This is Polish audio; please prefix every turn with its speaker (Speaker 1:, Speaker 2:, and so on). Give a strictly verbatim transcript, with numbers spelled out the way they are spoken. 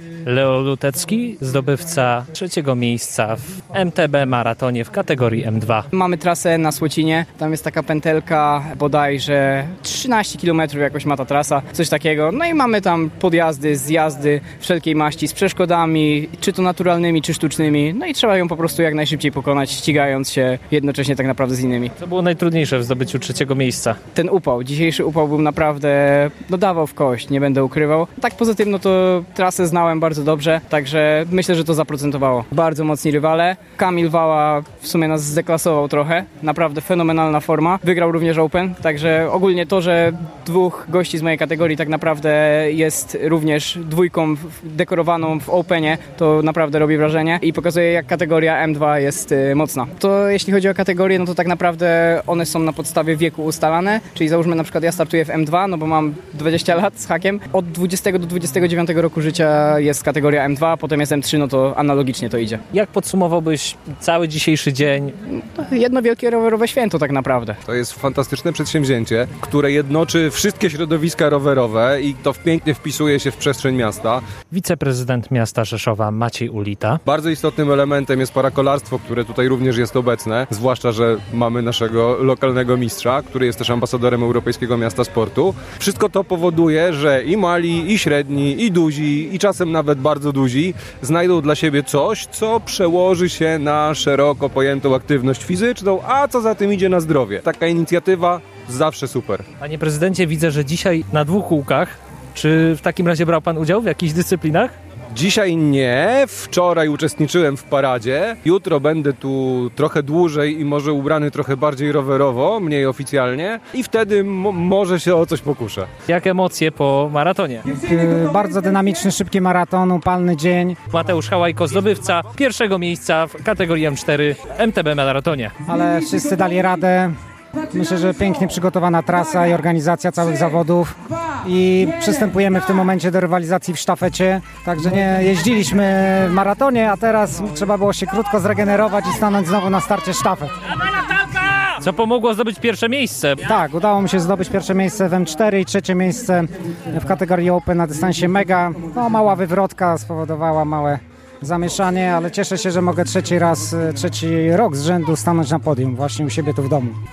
Speaker 1: Leo Lutecki, zdobywca trzeciego miejsca w M T B maratonie w kategorii M dwa.
Speaker 2: Mamy trasę na Słocinie, tam jest taka pętelka, bodajże trzynaście kilometrów jakoś ma ta trasa, coś takiego. No i mamy tam podjazdy, zjazdy wszelkiej maści z przeszkodami, czy to naturalnymi, czy sztucznymi. No i trzeba ją po prostu jak najszybciej pokonać, ścigając się jednocześnie tak naprawdę z innymi.
Speaker 1: Co było najtrudniejsze w zdobyciu trzeciego miejsca?
Speaker 2: Ten upał, dzisiejszy upał był naprawdę, no dawał w kość, nie będę ukrywał. Tak poza tym, no to trasę znałem bardzo dobrze, także myślę, że to zaprocentowało. Bardzo mocni rywale. Kamil Wała w sumie nas zdeklasował trochę, naprawdę fenomenalna forma. Wygrał również Open, także ogólnie to, że dwóch gości z mojej kategorii tak naprawdę jest również dwójką dekorowaną w Openie, to naprawdę robi wrażenie i pokazuje, jak kategoria M dwa jest y, mocna. To jeśli chodzi o kategorie, no to tak naprawdę one są na podstawie wieku ustalane, czyli załóżmy na przykład ja startuję w M dwa, no bo mam dwadzieścia lat z hakiem. Od dwudziestego do dwudziestego dziewiątego roku życia jest kategoria M dwa, potem jest M trzy, no to analogicznie to idzie.
Speaker 1: Jak podsumowałbyś cały dzisiejszy dzień?
Speaker 2: No, jedno wielkie rowerowe święto tak naprawdę.
Speaker 3: To jest fantastyczne przedsięwzięcie, które jednoczy wszystkie środowiska rowerowe i to pięknie wpisuje się w przestrzeń miasta.
Speaker 1: Wiceprezydent miasta Rzeszowa Maciej Ulita.
Speaker 3: Bardzo istotnym elementem jest parakolarstwo, które tutaj również jest obecne, zwłaszcza, że mamy naszego lokalnego mistrza, który jest też ambasadorem Europejskiego Miasta Sportu. Wszystko to powoduje, że i mali, i średni, i duzi, i czasem nawet bardzo duzi znajdą dla siebie coś, co przełoży się na szeroko pojętą aktywność fizyczną, a co za tym idzie na zdrowie. Taka inicjatywa zawsze super.
Speaker 1: Panie prezydencie, widzę, że dzisiaj na dwóch kółkach. Czy w takim razie brał pan udział w jakichś dyscyplinach?
Speaker 3: Dzisiaj nie, wczoraj uczestniczyłem w paradzie, jutro będę tu trochę dłużej i może ubrany trochę bardziej rowerowo, mniej oficjalnie i wtedy m- może się o coś pokuszę.
Speaker 1: Jak emocje po maratonie?
Speaker 4: Yy, bardzo dynamiczny, szybki maraton, upalny dzień.
Speaker 1: Mateusz Hałajko, zdobywca pierwszego miejsca w kategorii M cztery M T B maratonie.
Speaker 4: Ale wszyscy dali radę. Myślę, że pięknie przygotowana trasa i organizacja całych zawodów i przystępujemy w tym momencie do rywalizacji w sztafecie. Także nie jeździliśmy w maratonie, a teraz trzeba było się krótko zregenerować i stanąć znowu na starcie sztafet.
Speaker 1: Co pomogło zdobyć pierwsze miejsce?
Speaker 4: Tak, udało mi się zdobyć pierwsze miejsce w M cztery i trzecie miejsce w kategorii Open na dystansie mega. No, mała wywrotka spowodowała małe zamieszanie, ale cieszę się, że mogę trzeci raz, trzeci rok z rzędu stanąć na podium właśnie u siebie tu w domu.